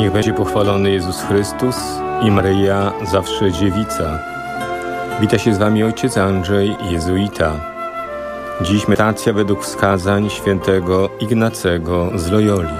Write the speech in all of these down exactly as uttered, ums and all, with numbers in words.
Niech będzie pochwalony Jezus Chrystus i Maryja, zawsze dziewica. Wita się z wami ojciec Andrzej, jezuita. Dziś medytacja według wskazań świętego Ignacego z Loyoli.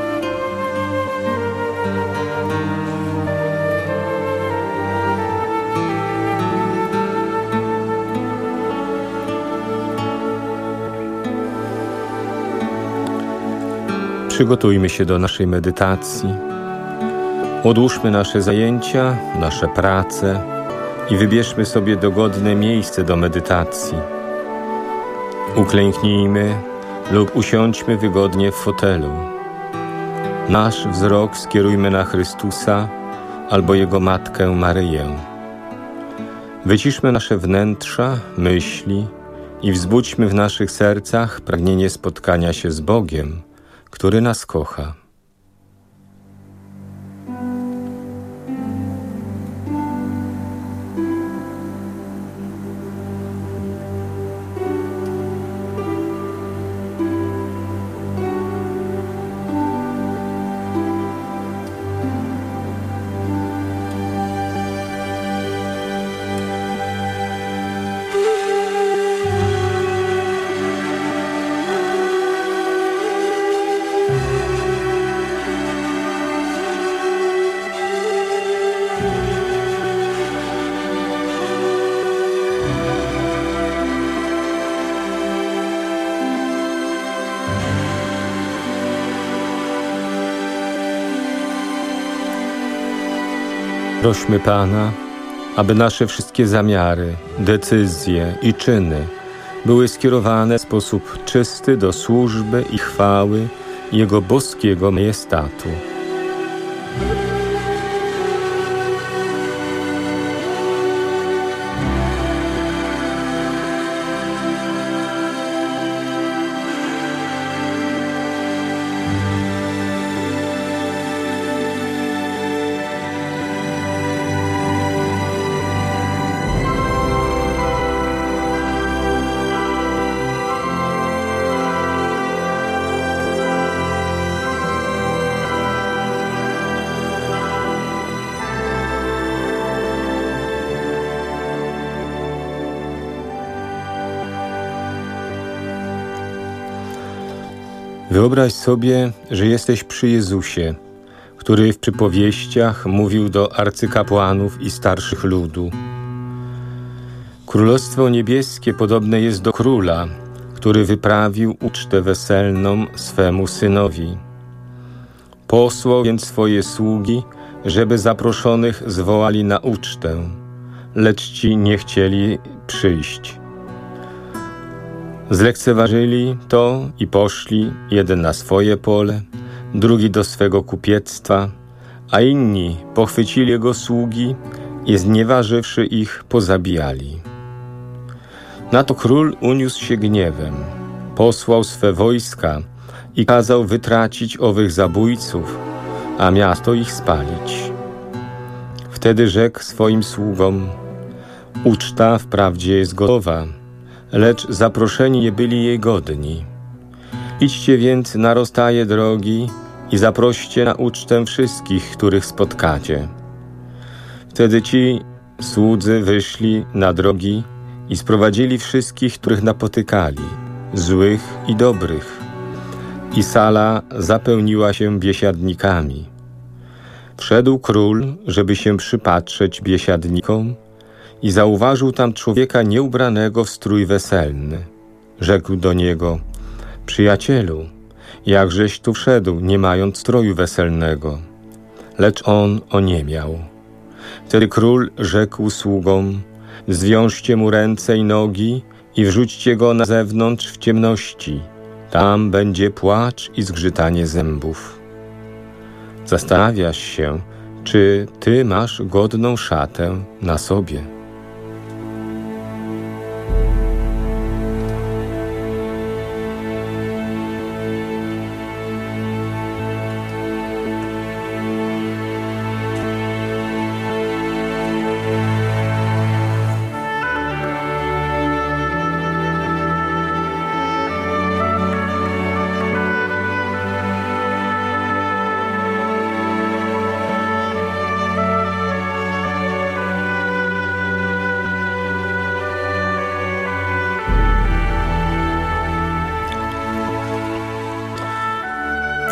Przygotujmy się do naszej medytacji. Odłóżmy nasze zajęcia, nasze prace i wybierzmy sobie dogodne miejsce do medytacji. Uklęknijmy lub usiądźmy wygodnie w fotelu. Nasz wzrok skierujmy na Chrystusa albo Jego Matkę Maryję. Wyciszmy nasze wnętrza, myśli i wzbudźmy w naszych sercach pragnienie spotkania się z Bogiem, który nas kocha. Prośmy Pana, aby nasze wszystkie zamiary, decyzje i czyny były skierowane w sposób czysty do służby i chwały Jego boskiego majestatu. Wyobraź sobie, że jesteś przy Jezusie, który w przypowieściach mówił do arcykapłanów i starszych ludu. Królestwo niebieskie podobne jest do króla, który wyprawił ucztę weselną swemu synowi. Posłał więc swoje sługi, żeby zaproszonych zwołali na ucztę, lecz ci nie chcieli przyjść. Zlekceważyli to i poszli, jeden na swoje pole, drugi do swego kupiectwa, a inni pochwycili jego sługi i znieważywszy ich, pozabijali. Na to król uniósł się gniewem, posłał swe wojska i kazał wytracić owych zabójców, a miasto ich spalić. Wtedy rzekł swoim sługom: uczta wprawdzie jest gotowa, lecz zaproszeni nie byli jej godni. Idźcie więc na rozstaje drogi i zaproście na ucztę wszystkich, których spotkacie. Wtedy ci słudzy wyszli na drogi i sprowadzili wszystkich, których napotykali, złych i dobrych. I sala zapełniła się biesiadnikami. Wszedł król, żeby się przypatrzeć biesiadnikom, i zauważył tam człowieka nieubranego w strój weselny. Rzekł do niego: przyjacielu, jakżeś tu wszedł, nie mając stroju weselnego? Lecz on oniemiał. Wtedy król rzekł sługom: zwiążcie mu ręce i nogi i wrzućcie go na zewnątrz w ciemności. Tam będzie płacz i zgrzytanie zębów. Zastanawiasz się, czy ty masz godną szatę na sobie.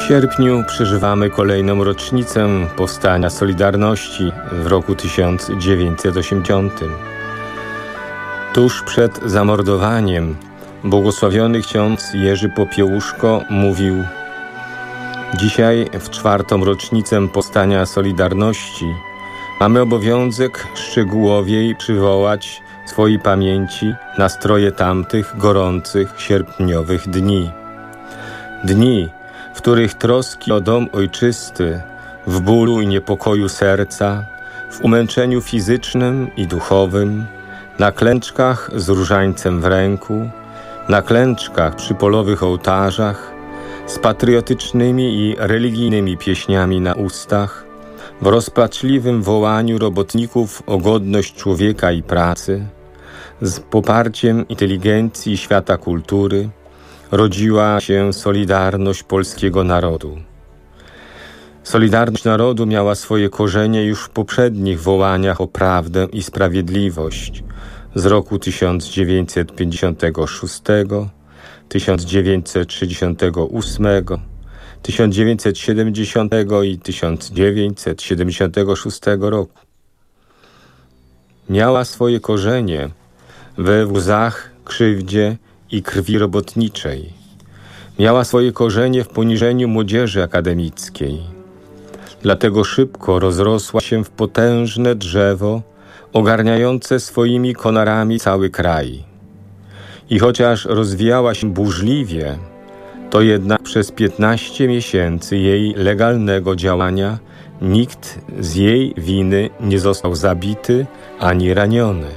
sierpniu przeżywamy kolejną rocznicę powstania Solidarności w roku tysiąc dziewięćset osiemdziesiątym. Tuż przed zamordowaniem błogosławiony ksiądz Jerzy Popiełuszko mówił: dzisiaj, w czwartą rocznicę powstania Solidarności, mamy obowiązek szczegółowiej przywołać w swojej pamięci nastroje tamtych gorących, sierpniowych dni. Dni, w których troski o dom ojczysty, w bólu i niepokoju serca, w umęczeniu fizycznym i duchowym, na klęczkach z różańcem w ręku, na klęczkach przy polowych ołtarzach, z patriotycznymi i religijnymi pieśniami na ustach, w rozpaczliwym wołaniu robotników o godność człowieka i pracy, z poparciem inteligencji i świata kultury, rodziła się solidarność polskiego narodu. Solidarność narodu miała swoje korzenie już w poprzednich wołaniach o prawdę i sprawiedliwość z roku tysiąc dziewięćset pięćdziesiątego szóstego, tysiąc dziewięćset sześćdziesiątego ósmego, tysiąc dziewięćset siedemdziesiątego i tysiąc dziewięćset siedemdziesiątego szóstego roku. Miała swoje korzenie we łzach, krzywdzie i krwi robotniczej. Miała swoje korzenie w poniżeniu młodzieży akademickiej. Dlatego szybko rozrosła się w potężne drzewo ogarniające swoimi konarami cały kraj. I chociaż rozwijała się burzliwie, to jednak przez piętnaście miesięcy jej legalnego działania nikt z jej winy nie został zabity ani raniony.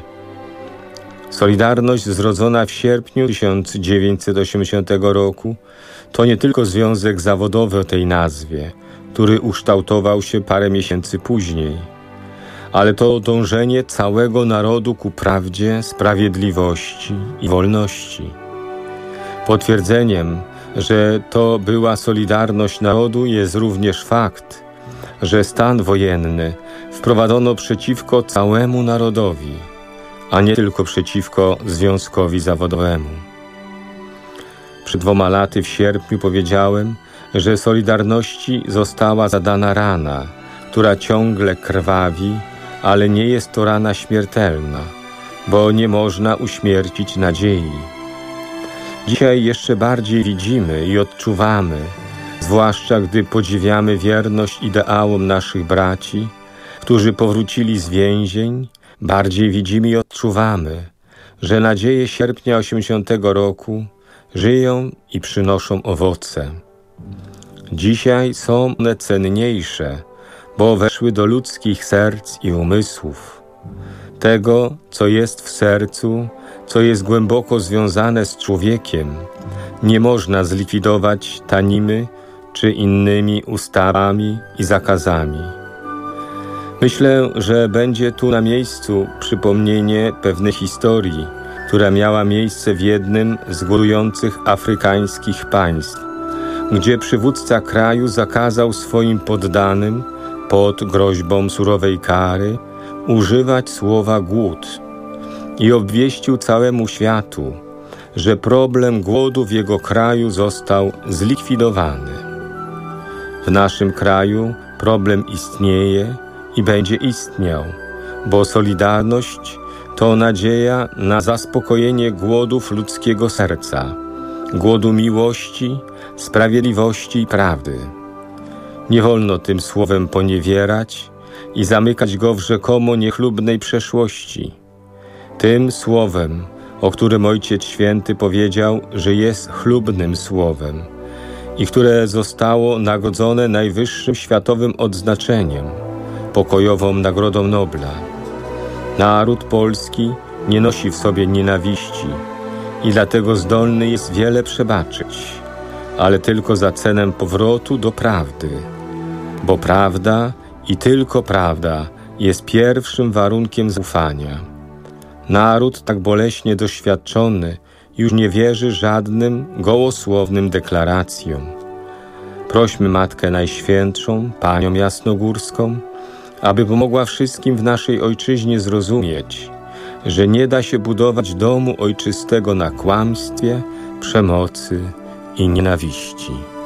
Solidarność zrodzona w sierpniu tysiąc dziewięćset osiemdziesiątego roku to nie tylko związek zawodowy o tej nazwie, który ukształtował się parę miesięcy później, ale to dążenie całego narodu ku prawdzie, sprawiedliwości i wolności. Potwierdzeniem, że to była solidarność narodu, jest również fakt, że stan wojenny wprowadzono przeciwko całemu narodowi, a nie tylko przeciwko związkowi zawodowemu. Przed dwoma laty w sierpniu powiedziałem, że Solidarności została zadana rana, która ciągle krwawi, ale nie jest to rana śmiertelna, bo nie można uśmiercić nadziei. Dzisiaj jeszcze bardziej widzimy i odczuwamy, zwłaszcza gdy podziwiamy wierność ideałom naszych braci, którzy powrócili z więzień, bardziej widzimy i odczuwamy, że nadzieje sierpnia osiemdziesiątego roku żyją i przynoszą owoce. Dzisiaj są one cenniejsze, bo weszły do ludzkich serc i umysłów. Tego, co jest w sercu, co jest głęboko związane z człowiekiem, nie można zlikwidować tanimi czy innymi ustawami i zakazami. Myślę, że będzie tu na miejscu przypomnienie pewnej historii, która miała miejsce w jednym z górujących afrykańskich państw, gdzie przywódca kraju zakazał swoim poddanym pod groźbą surowej kary używać słowa głód i obwieścił całemu światu, że problem głodu w jego kraju został zlikwidowany. W naszym kraju problem istnieje i będzie istniał, bo solidarność to nadzieja na zaspokojenie głodów ludzkiego serca, głodu miłości, sprawiedliwości i prawdy. Nie wolno tym słowem poniewierać i zamykać go w rzekomo niechlubnej przeszłości. Tym słowem, o którym Ojciec Święty powiedział, że jest chlubnym słowem i które zostało nagrodzone najwyższym światowym odznaczeniem, pokojową Nagrodą Nobla. Naród polski nie nosi w sobie nienawiści i dlatego zdolny jest wiele przebaczyć, ale tylko za cenę powrotu do prawdy, bo prawda i tylko prawda jest pierwszym warunkiem zaufania. Naród tak boleśnie doświadczony już nie wierzy żadnym gołosłownym deklaracjom. Prośmy Matkę Najświętszą, Panią Jasnogórską, aby pomogła wszystkim w naszej ojczyźnie zrozumieć, że nie da się budować domu ojczystego na kłamstwie, przemocy i nienawiści.